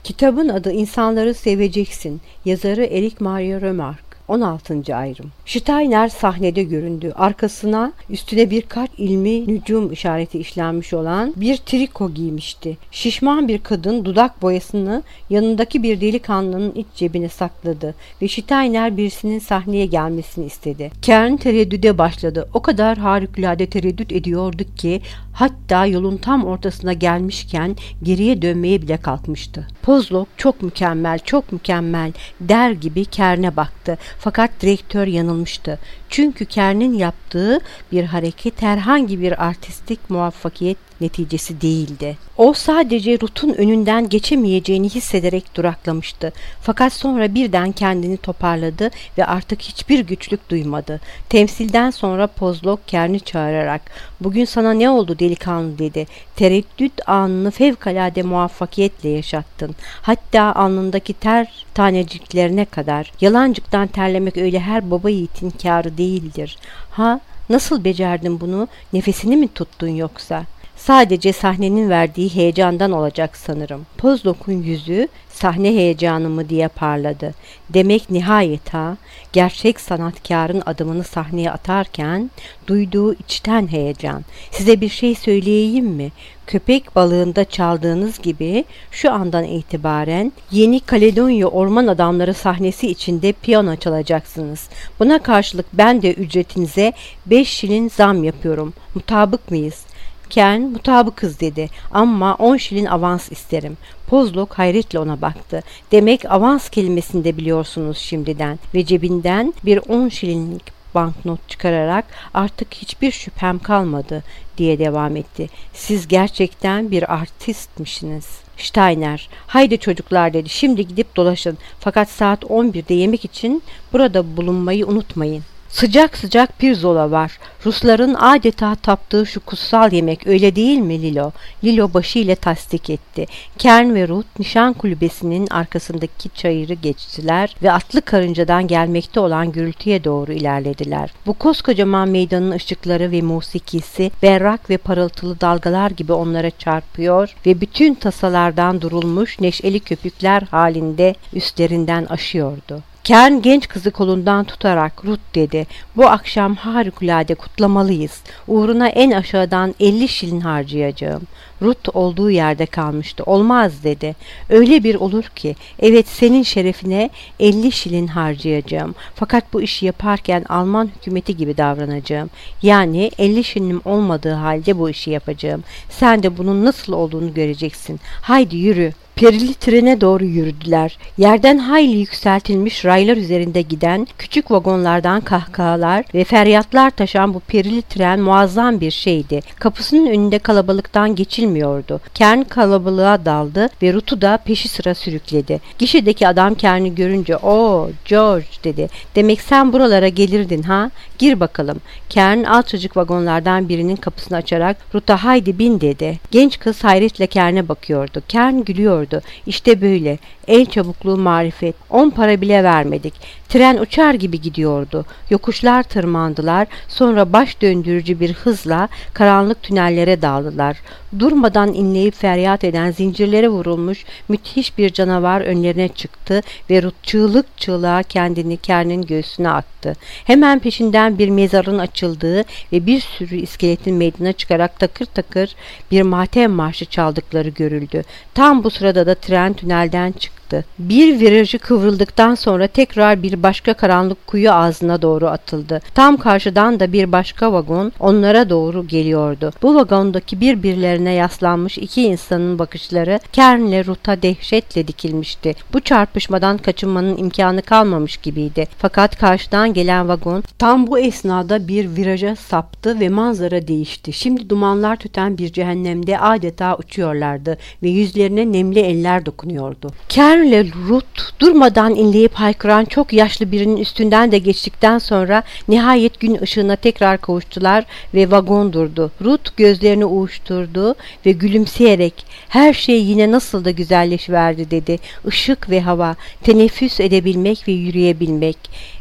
Kitabın adı İnsanları Seveceksin. Yazarı Eric Maria Remarque. 16. ayrım. Steiner sahnede göründü. Arkasına üstüne birkaç ilmi nücum işareti işlenmiş olan bir triko giymişti. Şişman bir kadın dudak boyasını yanındaki bir delikanlının iç cebine sakladı ve Steiner birisinin sahneye gelmesini istedi. Kern tereddüde başladı. O kadar harikulade tereddüt ediyordu ki hatta yolun tam ortasına gelmişken geriye dönmeye bile kalkmıştı. Pozlok çok mükemmel, çok mükemmel der gibi Kern'e baktı. Fakat direktör yanılmıştı. Çünkü Kern'in yaptığı bir hareket herhangi bir artistik muvaffakiyet neticesi değildi. O sadece Ruth'un önünden geçemeyeceğini hissederek duraklamıştı. Fakat sonra birden kendini toparladı ve artık hiçbir güçlük duymadı. Temsilden sonra Pozlok Kern'i çağırarak "Bugün sana ne oldu delikanlı?" dedi. "Tereddüt anını fevkalade muvaffakiyetle yaşattın. Hatta alnındaki ter taneciklerine kadar. Yalancıktan terlemek öyle her baba yiğitin kârı değildir. Ha, nasıl becerdin bunu? Nefesini mi tuttun yoksa?" "Sadece sahnenin verdiği heyecandan olacak sanırım." Pozlok'un yüzü "Sahne heyecanı mı?" diye parladı. "Demek nihayet ha." Gerçek sanatkarın adımını sahneye atarken duyduğu içten heyecan. "Size bir şey söyleyeyim mi? Köpek balığında çaldığınız gibi şu andan itibaren Yeni Kaledonya Orman Adamları sahnesi içinde piyano çalacaksınız. Buna karşılık ben de ücretinize 5 şilin zam yapıyorum. Mutabık mıyız?" Kern "Mutabıkız" dedi. "Ama 10 şilin avans isterim." Pozlok hayretle ona baktı. "Demek avans kelimesini de biliyorsunuz şimdiden." Ve cebinden bir 10 şilinlik banknot çıkararak "Artık hiçbir şüphem kalmadı" diye devam etti. "Siz gerçekten bir artistmişsiniz." Steiner "Haydi çocuklar" dedi. "Şimdi gidip dolaşın. Fakat saat 11'de yemek için burada bulunmayı unutmayın. Sıcak sıcak pirzola var. Rusların adeta taptığı şu kutsal yemek, öyle değil mi Lilo?" Lilo başıyla tasdik etti. Kern ve Ruth nişan kulübesinin arkasındaki çayırı geçtiler ve atlı karıncadan gelmekte olan gürültüye doğru ilerlediler. Bu koskocaman meydanın ışıkları ve musikisi berrak ve parıltılı dalgalar gibi onlara çarpıyor ve bütün tasalardan durulmuş neşeli köpükler halinde üstlerinden aşıyordu. Kern genç kızı kolundan tutarak "Ruth" dedi, "bu akşam harikulade kutlamalıyız. Uğruna en aşağıdan 50 şilin harcayacağım." Ruth olduğu yerde kalmıştı. "Olmaz" dedi. "Öyle bir olur ki, evet, senin şerefine 50 şilin harcayacağım. Fakat bu işi yaparken Alman hükümeti gibi davranacağım. Yani 50 şilinim olmadığı halde bu işi yapacağım. Sen de bunun nasıl olduğunu göreceksin. Haydi yürü." Perili trene doğru yürüdüler. Yerden hayli yükseltilmiş raylar üzerinde giden küçük vagonlardan kahkahalar ve feryatlar taşan bu perili tren muazzam bir şeydi. Kapısının önünde kalabalıktan geçilmiyordu. Kern kalabalığa daldı ve Ruth'u da peşi sıra sürükledi. Gişedeki adam Kern'i görünce "Oo, George" dedi. "Demek sen buralara gelirdin ha? Gir bakalım." Kern alçacık vagonlardan birinin kapısını açarak "Ruth'a haydi bin" dedi. Genç kız hayretle Kern'e bakıyordu. Kern gülüyordu. "İşte böyle. El çabukluğu marifet. 10 para bile vermedik." Tren uçar gibi gidiyordu. Yokuşlar tırmandılar. Sonra baş döndürücü bir hızla karanlık tünellere daldılar. Durmadan inleyip feryat eden, zincirlere vurulmuş müthiş bir canavar önlerine çıktı ve Ruth çığlık çığlığa kendini Kern'in göğsüne attı. Hemen peşinden bir mezarın açıldığı ve bir sürü iskeletin meydana çıkarak takır takır bir matem marşı çaldıkları görüldü. Tam bu sırada da tren tünelden çıktı. Bir virajı kıvrıldıktan sonra tekrar bir başka karanlık kuyu ağzına doğru atıldı. Tam karşıdan da bir başka vagon onlara doğru geliyordu. Bu vagondaki birbirlerine yaslanmış iki insanın bakışları Kern'le Ruth'a dehşetle dikilmişti. Bu çarpışmadan kaçınmanın imkanı kalmamış gibiydi. Fakat karşıdan gelen vagon tam bu esnada bir viraja saptı ve manzara değişti. Şimdi dumanlar tüten bir cehennemde adeta uçuyorlardı ve yüzlerine nemli eller dokunuyordu. Kern ile Ruth durmadan inleyip haykıran çok yaşlı birinin üstünden de geçtikten sonra nihayet gün ışığına tekrar kavuştular ve vagon durdu. Ruth gözlerini uyuşturdu ve gülümseyerek "Her şey yine nasıl da güzelleşiverdi" dedi. "Işık ve hava, teneffüs edebilmek ve yürüyebilmek."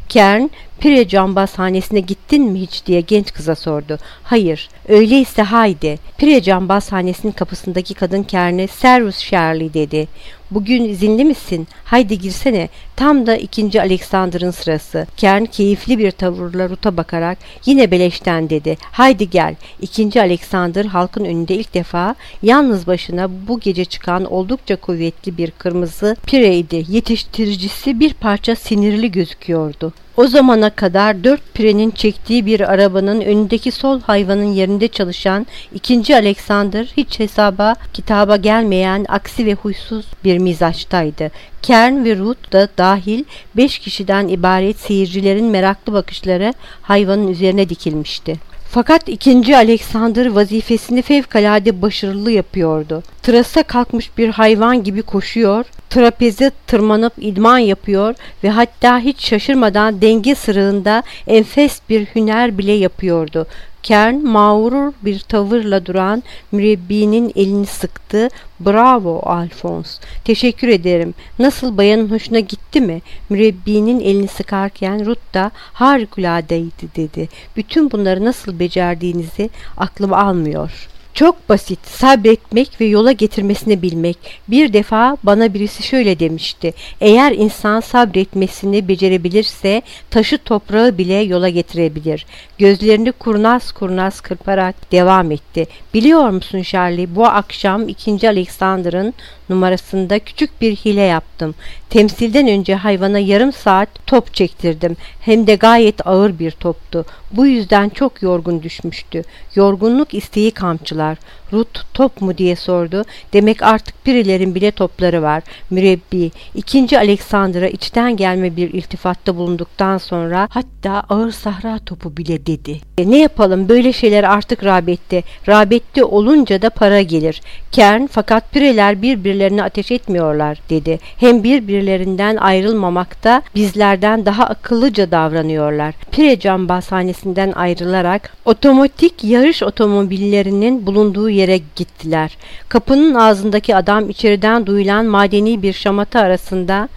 Kern, Pire cambazhanesine gittin mi hiç diye genç kıza sordu. Hayır, öyleyse haydi. Pire cambazhanesinin kapısındaki kadın Kern'e Servus Shirley dedi. Bugün izinli misin? Haydi girsene. Tam da 2. Alexander'ın sırası. Kern keyifli bir tavırla Ruth'a bakarak yine beleşten dedi. Haydi gel. 2. Alexander halkın önünde ilk defa yalnız başına bu gece çıkan oldukça kuvvetli bir kırmızı pireydi. Yetiştiricisi bir parça sinirli gözüküyordu. O zamana kadar 4 pirenin çektiği bir arabanın önündeki sol hayvanın yerinde çalışan 2. Alexander hiç kitaba gelmeyen aksi ve huysuz bir mizaçtaydı. Kern ve Ruth da dahil 5 kişiden ibaret seyircilerin meraklı bakışları hayvanın üzerine dikilmişti. Fakat 2. Alexander vazifesini fevkalade başarılı yapıyordu. Trasa kalkmış bir hayvan gibi koşuyor, trapeze tırmanıp idman yapıyor ve hatta hiç şaşırmadan denge sırığında enfes bir hüner bile yapıyordu. Kern mağrur bir tavırla duran mürebbinin elini sıktı. Bravo Alphonse. Teşekkür ederim. Nasıl, bayanın hoşuna gitti mi? Mürebbinin elini sıkarken Ruth da harikuladeydi dedi. Bütün bunları nasıl becerdiğinizi aklım almıyor. Çok basit, sabretmek ve yola getirmesini bilmek. Bir defa bana birisi şöyle demişti. Eğer insan sabretmesini becerebilirse taşı toprağı bile yola getirebilir. Gözlerini kurnaz kurnaz kırparak devam etti. Biliyor musun Charlie, bu akşam 2. Alexander'ın numarasında küçük bir hile yaptım. Temsilden önce hayvana yarım saat top çektirdim. Hem de gayet ağır bir toptu. Bu yüzden çok yorgun düşmüştü. Yorgunluk isteği kamçılar. Ruth top mu diye sordu. Demek artık birilerin bile topları var. Mürebbi 2. Alexander'a içten gelme bir iltifatta bulunduktan sonra hatta ağır sahra topu bile dedi. Ne yapalım, böyle şeyler artık rağbette. Rağbette olunca da para gelir. Kern, fakat pireler birbirlerine ateş etmiyorlar dedi. Hem birbirlerinden ayrılmamakta bizlerden daha akıllıca davranıyorlar. Pire cambazhanesinden ayrılarak otomatik yarış otomobillerinin bulunduğu yere gittiler. Kapının ağzındaki adam içeriden duyulan madeni bir şamata arasında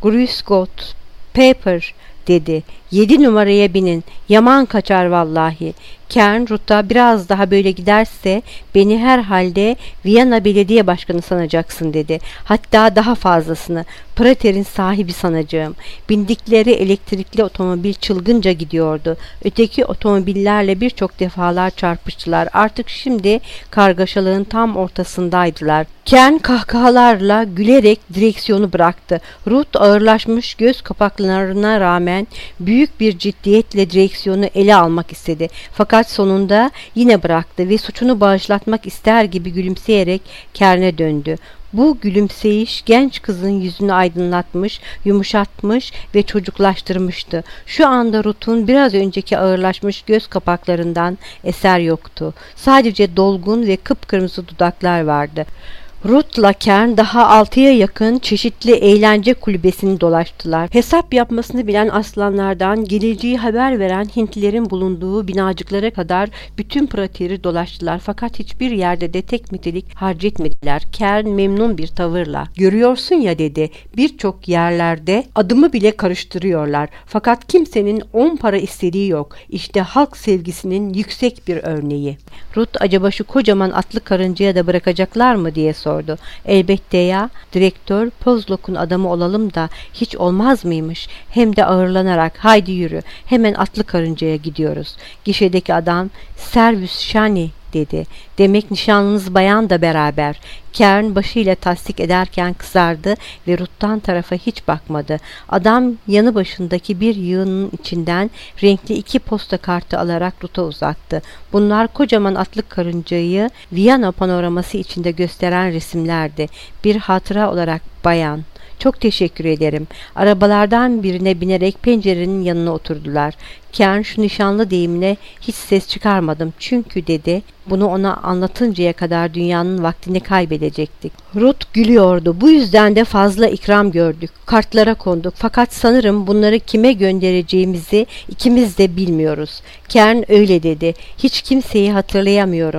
"Grüß Paper" dedi. 7 numaraya binin. Yaman kaçar vallahi. Kern, Ruth'a biraz daha böyle giderse beni herhalde Viyana Belediye Başkanı sanacaksın dedi. Hatta daha fazlasını. Prater'in sahibi sanacağım. Bindikleri elektrikli otomobil çılgınca gidiyordu. Öteki otomobillerle birçok defalar çarpıştılar. Artık şimdi kargaşalığın tam ortasındaydılar. Kern kahkahalarla gülerek direksiyonu bıraktı. Ruth ağırlaşmış göz kapaklarına rağmen büyük bir ciddiyetle direksiyonu ele almak istedi. Fakat sonunda yine bıraktı ve suçunu bağışlatmak ister gibi gülümseyerek Kern'e döndü. Bu gülümseyiş genç kızın yüzünü aydınlatmış, yumuşatmış ve çocuklaştırmıştı. Şu anda Ruth'un biraz önceki ağırlaşmış göz kapaklarından eser yoktu. Sadece dolgun ve kıpkırmızı dudaklar vardı. Ruth'la Kern daha 6'ya yakın çeşitli eğlence kulübesini dolaştılar. Hesap yapmasını bilen aslanlardan geleceği haber veren Hintlilerin bulunduğu binacıklara kadar bütün prateri dolaştılar. Fakat hiçbir yerde de tek metelik harcetmediler. Kern memnun bir tavırla, "Görüyorsun ya" dedi, "birçok yerlerde adımı bile karıştırıyorlar. Fakat kimsenin 10 para istediği yok. İşte halk sevgisinin yüksek bir örneği." Ruth, acaba şu kocaman atlı karıncaya da bırakacaklar mı diye sordu. Elbette ya, direktör Pozlok'un adamı olalım da hiç olmaz mıymış? Hem de ağırlanarak, "Haydi yürü, hemen atlı karıncaya gidiyoruz." Gişedeki adam, "Servus Shani" dedi. "Demek nişanlınız bayan da beraber." Kern başıyla tasdik ederken kızardı ve Ruth'tan tarafa hiç bakmadı. Adam yanı başındaki bir yığının içinden renkli 2 posta kartı alarak Ruth'a uzattı. Bunlar kocaman atlı karıncayı Viyana panoraması içinde gösteren resimlerdi. "Bir hatıra olarak bayan. Çok teşekkür ederim." Arabalardan birine binerek pencerenin yanına oturdular. Kern, "Şu nişanlı deyimine hiç ses çıkarmadım çünkü" dedi, "bunu ona anlatıncaya kadar dünyanın vaktini kaybedecektik." Ruth gülüyordu. "Bu yüzden de fazla ikram gördük. Kartlara konduk. Fakat sanırım bunları kime göndereceğimizi ikimiz de bilmiyoruz." Kern öyle dedi. "Hiç kimseyi hatırlayamıyorum.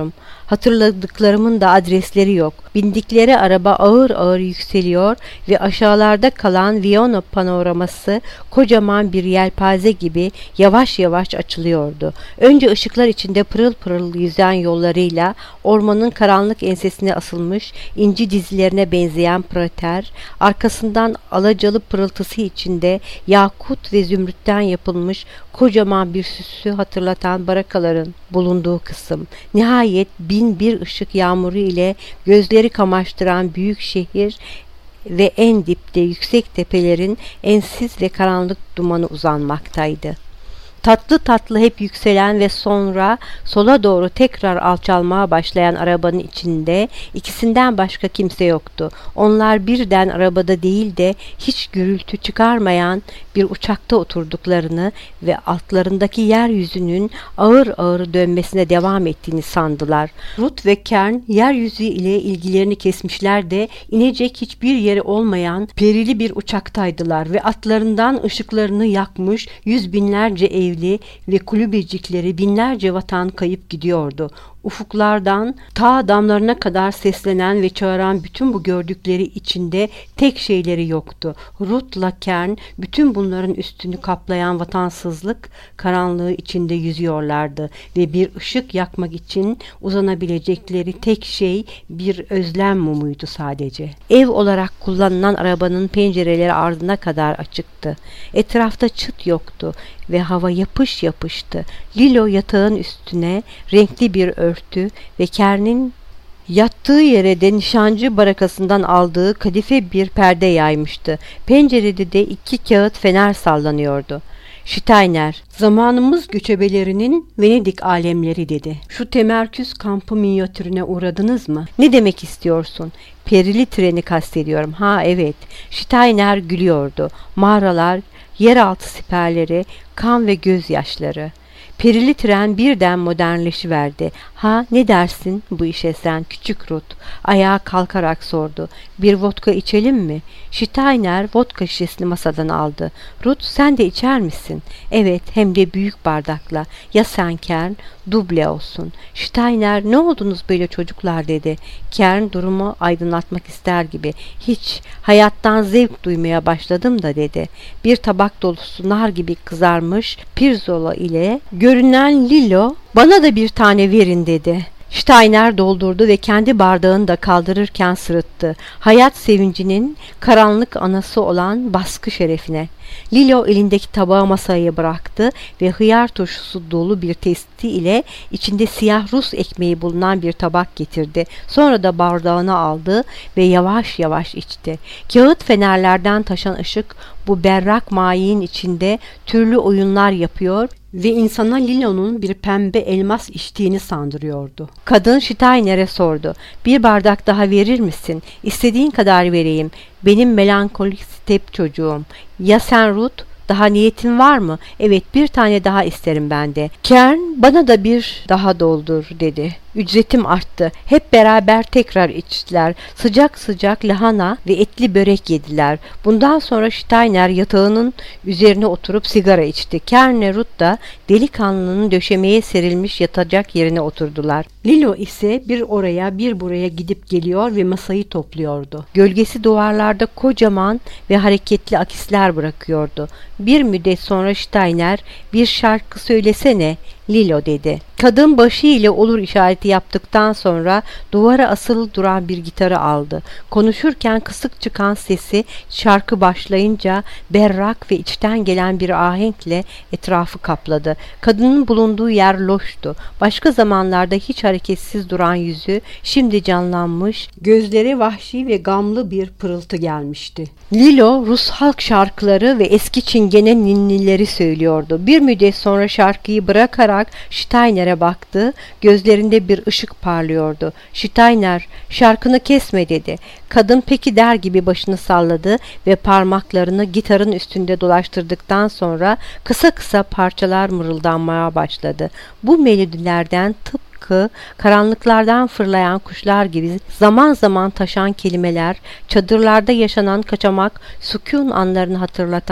Hatırladıklarımın da adresleri yok. Bindikleri araba ağır ağır yükseliyor ve aşağılarda kalan Viyana panoraması kocaman bir yelpaze gibi yavaş yavaş açılıyordu. Önce ışıklar içinde pırıl pırıl yüzen yollarıyla ormanın karanlık ensesine asılmış inci dizilerine benzeyen prater, arkasından alacalı pırıltısı içinde yakut ve zümrütten yapılmış kocaman bir süsü hatırlatan barakaların bulunduğu kısım. Nihayet bin bir ışık yağmuru ile gözleri kamaştıran büyük şehir ve en dipte yüksek tepelerin ensiz ve karanlık dumanı uzanmaktaydı. Tatlı tatlı hep yükselen ve sonra sola doğru tekrar alçalmaya başlayan arabanın içinde ikisinden başka kimse yoktu. Onlar birden arabada değil de hiç gürültü çıkarmayan bir uçakta oturduklarını ve altlarındaki yeryüzünün ağır ağır dönmesine devam ettiğini sandılar. Ruth ve Kern yeryüzü ile ilgilerini kesmişler de inecek hiçbir yeri olmayan perili bir uçaktaydılar ve atlarından ışıklarını yakmış yüz binlerce ev ve kulübecikleri binlerce vatan kayıp gidiyordu. Ufuklardan ta damlarına kadar seslenen ve çağıran bütün bu gördükleri içinde tek şeyleri yoktu. Ruth'la Kern bütün bunların üstünü kaplayan vatansızlık karanlığı içinde yüzüyorlardı ve bir ışık yakmak için uzanabilecekleri tek şey bir özlem mumuydu sadece. Ev olarak kullanılan arabanın pencereleri ardına kadar açıktı. Etrafta çıt yoktu ve hava yapış yapıştı. Lilo yatağın üstüne renkli bir örtü ve Kern'in yattığı yere de nişancı barakasından aldığı kadife bir perde yaymıştı. Pencerede de 2 kağıt fener sallanıyordu. Steiner, zamanımız göçebelerinin Venedik alemleri dedi. Şu temerküz kampı minyatürüne uğradınız mı? Ne demek istiyorsun? Perili treni kastediyorum. Ha evet. Steiner gülüyordu. Mağaralar, yeraltı siperleri, kan ve gözyaşları. Perili tren birden modernleşiverdi. Ha ne dersin bu işe sen küçük Ruth? Ayağa kalkarak sordu. Bir vodka içelim mi? Steiner vodka şişesini masadan aldı. Ruth sen de içer misin? Evet hem de büyük bardakla. Ya sen Kern? Duble olsun. Steiner ne oldunuz böyle çocuklar dedi. Kern durumu aydınlatmak ister gibi. Hiç hayattan zevk duymaya başladım da dedi. Bir tabak dolusu nar gibi kızarmış pirzola ile görünen Lilo bana da bir tane verin dedi. Steiner doldurdu ve kendi bardağını da kaldırırken sırıttı. Hayat sevincinin karanlık anası olan baskı şerefine. Lilo elindeki tabağı masaya bıraktı ve hıyar turşusu dolu bir testi ile içinde siyah Rus ekmeği bulunan bir tabak getirdi. Sonra da bardağını aldı ve yavaş yavaş içti. Kağıt fenerlerden taşan ışık bu berrak mayin içinde türlü oyunlar yapıyor ve insana Lilo'nun bir pembe elmas içtiğini sandırıyordu. Kadın Steiner'e sordu. Bir bardak daha verir misin? İstediğin kadar vereyim. Benim melankolik step çocuğum. Ya sen Ruth? Daha niyetin var mı? Evet bir tane daha isterim ben de. Kern bana da bir daha doldur dedi. Ücretim arttı. Hep beraber tekrar içtiler. Sıcak sıcak lahana ve etli börek yediler. Bundan sonra Steiner yatağının üzerine oturup sigara içti. Kern'le Ruth da delikanlının döşemeye serilmiş yatacak yerine oturdular. Lilo ise bir oraya bir buraya gidip geliyor ve masayı topluyordu. Gölgesi duvarlarda kocaman ve hareketli akisler bırakıyordu. Bir müddet sonra Steiner bir şarkı söylesene Lilo dedi. Kadın başı ile olur işareti yaptıktan sonra duvara asılı duran bir gitarı aldı. Konuşurken kısık çıkan sesi şarkı başlayınca berrak ve içten gelen bir ahenkle etrafı kapladı. Kadının bulunduğu yer loştu. Başka zamanlarda hiç hareketsiz duran yüzü şimdi canlanmış, gözleri vahşi ve gamlı bir pırıltı gelmişti. Lilo Rus halk şarkıları ve eski Çingene ninnileri söylüyordu. Bir müddet sonra şarkıyı bırakarak Steiner'e baktı. Gözlerinde bir ışık parlıyordu. Steiner, şarkını kesme dedi. Kadın peki der gibi başını salladı ve parmaklarını gitarın üstünde dolaştırdıktan sonra kısa kısa parçalar mırıldanmaya başladı. Bu melodilerden tıpkı karanlıklardan fırlayan kuşlar gibi zaman zaman taşan kelimeler, çadırlarda yaşanan kaçamak, sükûn anlarını hatırlatan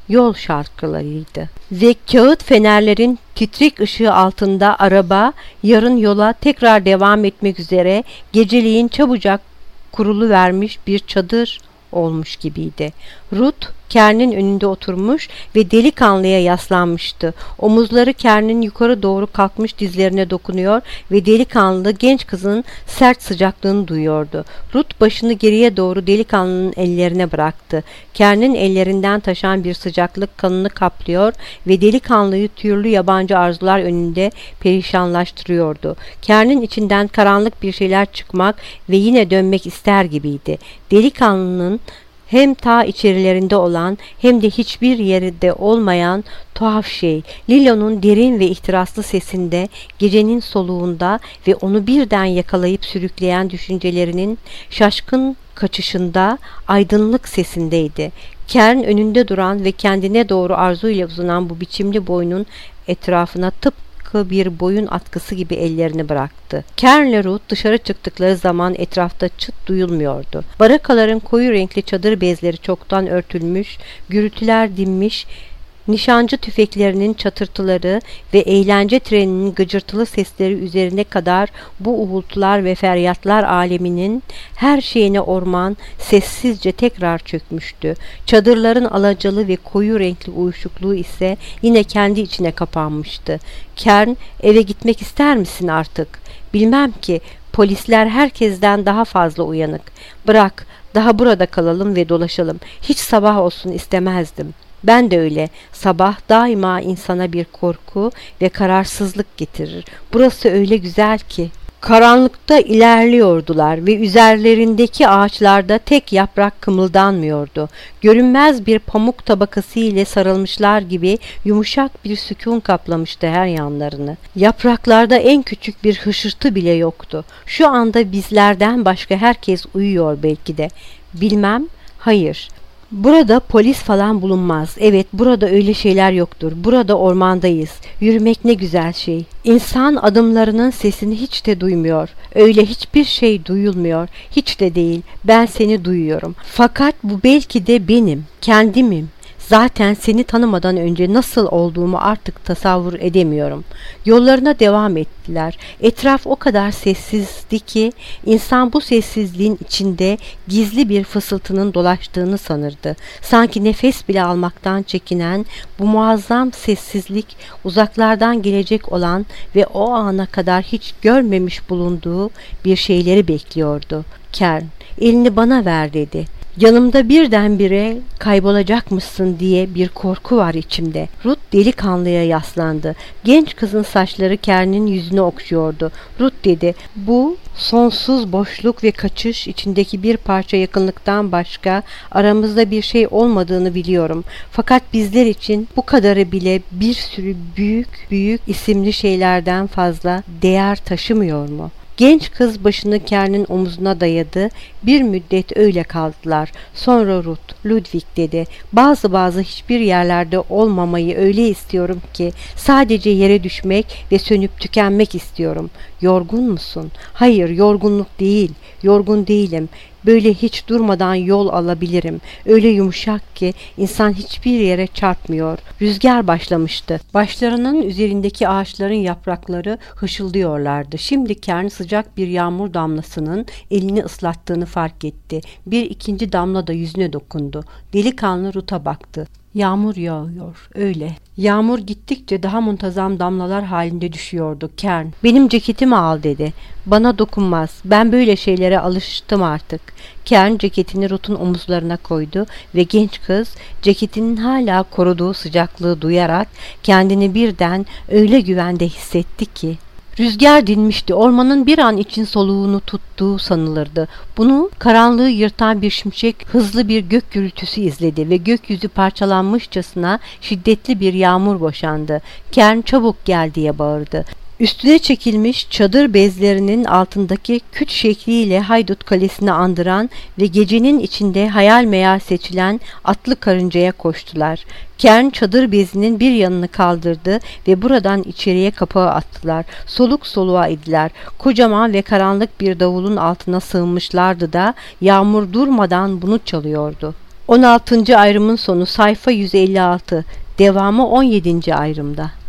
yol şarkılarıydı. Ve kağıt fenerlerin titrek ışığı altında araba yarın yola tekrar devam etmek üzere geceliğin çabucak kuruluvermiş bir çadır olmuş gibiydi. Ruth, Kern'in önünde oturmuş ve delikanlıya yaslanmıştı. Omuzları Kern'in yukarı doğru kalkmış dizlerine dokunuyor ve delikanlı genç kızın sert sıcaklığını duyuyordu. Ruth başını geriye doğru delikanlının ellerine bıraktı. Kern'in ellerinden taşan bir sıcaklık kanını kaplıyor ve delikanlıyı türlü yabancı arzular önünde perişanlaştırıyordu. Kern'in içinden karanlık bir şeyler çıkmak ve yine dönmek ister gibiydi. Delikanlının hem ta içerilerinde olan hem de hiçbir yerde olmayan tuhaf şey, Lilo'nun derin ve ihtiraslı sesinde, gecenin soluğunda ve onu birden yakalayıp sürükleyen düşüncelerinin şaşkın kaçışında, aydınlık sesindeydi. Kern önünde duran ve kendine doğru arzuyla uzanan bu biçimli boynun etrafına tıpkı bir boyun atkısı gibi ellerini bıraktı. Kern'le Ruth dışarı çıktıkları zaman etrafta çıt duyulmuyordu. Barakaların koyu renkli çadır bezleri çoktan örtülmüş, gürültüler dinmiş, nişancı tüfeklerinin çatırtıları ve eğlence treninin gıcırtılı sesleri üzerine kadar bu uğultular ve feryatlar aleminin her şeyine orman sessizce tekrar çökmüştü. Çadırların alacalı ve koyu renkli uyuşukluğu ise yine kendi içine kapanmıştı. Kern, eve gitmek ister misin artık? Bilmem ki, polisler herkesten daha fazla uyanık. Bırak, daha burada kalalım ve dolaşalım. Hiç sabah olsun istemezdim. Ben de öyle. Sabah daima insana bir korku ve kararsızlık getirir. Burası öyle güzel ki. Karanlıkta ilerliyordular ve üzerlerindeki ağaçlarda tek yaprak kımıldanmıyordu. Görünmez bir pamuk tabakası ile sarılmışlar gibi yumuşak bir sükun kaplamıştı her yanlarını. Yapraklarda en küçük bir hışırtı bile yoktu. Şu anda bizlerden başka herkes uyuyor belki de. Bilmem, hayır. Burada polis falan bulunmaz. Evet, burada öyle şeyler yoktur. Burada ormandayız. Yürümek ne güzel şey. İnsan adımlarının sesini hiç de duymuyor. Öyle hiçbir şey duyulmuyor. Hiç de değil. Ben seni duyuyorum. Fakat bu belki de benim, kendimim. Zaten seni tanımadan önce nasıl olduğumu artık tasavvur edemiyorum. Yollarına devam ettiler. Etraf o kadar sessizdi ki insan bu sessizliğin içinde gizli bir fısıltının dolaştığını sanırdı. Sanki nefes bile almaktan çekinen bu muazzam sessizlik uzaklardan gelecek olan ve o ana kadar hiç görmemiş bulunduğu bir şeyleri bekliyordu. Kern, elini bana ver dedi. Yanımda birdenbire kaybolacakmışsın diye bir korku var içimde. Ruth delikanlıya yaslandı. Genç kızın saçları Kern'in yüzünü okşuyordu. Ruth dedi, bu sonsuz boşluk ve kaçış içindeki bir parça yakınlıktan başka aramızda bir şey olmadığını biliyorum. Fakat bizler için bu kadarı bile bir sürü büyük isimli şeylerden fazla değer taşımıyor mu? Genç kız başını Kern'in omuzuna dayadı. Bir müddet öyle kaldılar. Sonra Ruth, Ludwig dedi. Bazı hiçbir yerlerde olmamayı öyle istiyorum ki sadece yere düşmek ve sönüp tükenmek istiyorum. Yorgun musun? Hayır, yorgunluk değil. Yorgun değilim. Böyle hiç durmadan yol alabilirim. Öyle yumuşak ki insan hiçbir yere çarpmıyor. Rüzgar başlamıştı. Başlarının üzerindeki ağaçların yaprakları hışıldıyorlardı. Şimdi Kern sıcak bir yağmur damlasının elini ıslattığını fark etti. Bir ikinci damla da yüzüne dokundu. Delikanlı Ruth'a baktı. Yağmur yağıyor, öyle. Yağmur gittikçe daha muntazam damlalar halinde düşüyordu. Kern, benim ceketimi al dedi. Bana dokunmaz, ben böyle şeylere alıştım artık. Kern ceketini Ruth'un omuzlarına koydu ve genç kız ceketinin hala koruduğu sıcaklığı duyarak kendini birden öyle güvende hissetti ki. Rüzgar dinmişti. Ormanın bir an için soluğunu tuttuğu sanılırdı. Bunu karanlığı yırtan bir şimşek hızlı bir gök gürültüsü izledi ve gökyüzü parçalanmışçasına şiddetli bir yağmur boşandı. Kern çabuk gel diye bağırdı. Üstüne çekilmiş çadır bezlerinin altındaki küt şekliyle Haydut Kalesi'ni andıran ve gecenin içinde hayal meyal seçilen atlı karıncaya koştular. Kern çadır bezinin bir yanını kaldırdı ve buradan içeriye kapağı attılar. Soluk soluğa idiler. Kocaman ve karanlık bir davulun altına sığınmışlardı da yağmur durmadan bunu çalıyordu. 16. ayrımın sonu sayfa 156. Devamı 17. ayrımda.